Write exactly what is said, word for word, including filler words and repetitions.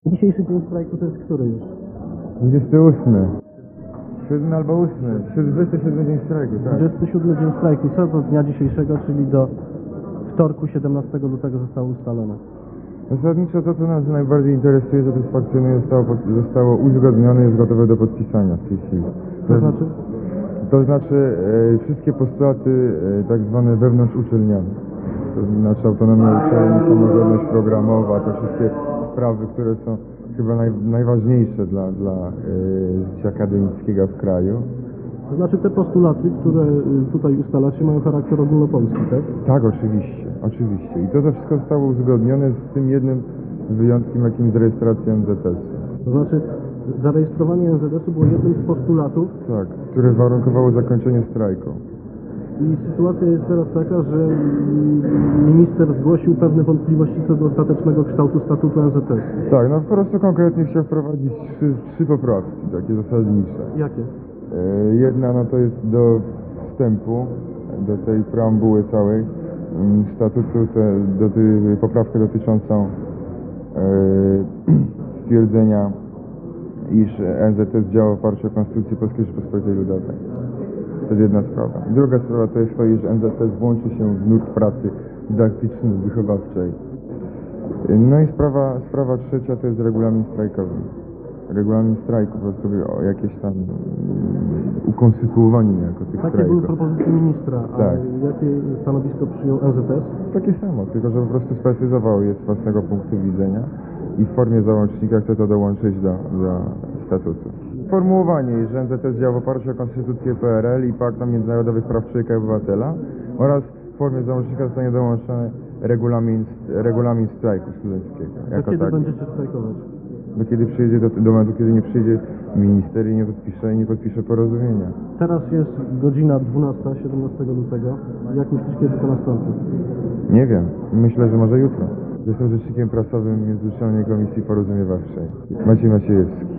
Dzisiejszy dzień strajku to jest który już? dwudziesty ósmy. Siódmy albo ósmy. dwudziesty siódmy dzień strajku, tak. dwudziesty siódmy dzień strajku. Co do dnia dzisiejszego, czyli do wtorku siedemnastego lutego zostało ustalone? Zasadniczo to, co nas najbardziej interesuje, że to fakcyjne zostało, zostało uzgodnione i jest gotowe do podpisania w tej chwili. To znaczy? To znaczy e, wszystkie postulaty e, tak zwane wewnątrzuczelniane. To znaczy autonomia uczelni, samorządność programowa, te wszystkie sprawy, które są chyba naj, najważniejsze dla, dla e, życia akademickiego w kraju. To znaczy te postulaty, które tutaj ustalacie, mają charakter ogólnopolski, tak? Tak, oczywiście, oczywiście. I to, to wszystko zostało uzgodnione z tym jednym wyjątkiem, jakim jest rejestracja N Z S-u. To znaczy zarejestrowanie N Z S-u było jednym z postulatów. Tak, które warunkowało zakończenie strajku. I sytuacja jest teraz taka, że minister zgłosił pewne wątpliwości co do ostatecznego kształtu statutu N Z S. Tak, no po prostu konkretnie chciał wprowadzić trzy, trzy poprawki, takie zasadnicze. Jakie? E, Jedna no to jest do wstępu, do tej preambuły całej mm, statutu, te, do tej poprawkę dotyczącą e, stwierdzenia, iż N Z S działa w oparciu o Konstytucję Polskiej Rzeczypospolitej Ludowej. To jest jedna sprawa. Druga sprawa to jest to, iż N Z S włączy się w nurt pracy dydaktyczno-wychowawczej. No i sprawa, sprawa trzecia to jest regulamin strajkowy. Regulamin strajku, po prostu o jakieś tam um, ukonstytuowanie niejako tych Takie strajków. były propozycje ministra, a Tak. jakie stanowisko przyjął N Z S? Takie samo, tylko że po prostu sprecyzował je z własnego punktu widzenia i w formie załącznika chce to dołączyć do, do statutu. Formułowanie, że N Z S działa w oparciu o Konstytucję P R L i Pakt Międzynarodowych Praw Człowieka i Obywatela oraz w formie załącznika zostanie dołączony regulamin, regulamin strajku studenckiego. Do Jako kiedy tak. będziecie strajkować? Do kiedy przyjedzie, do, do momentu, kiedy nie przyjdzie minister i nie podpisze, nie podpisze porozumienia. Teraz jest godzina dwunasta, siedemnastego lutego. Jak myślisz, kiedy to nastąpi? Nie wiem. Myślę, że może jutro. Jestem rzecznikiem prasowym Międzyuczelnej Komisji Porozumiewawczej. Maciej Maciejewski.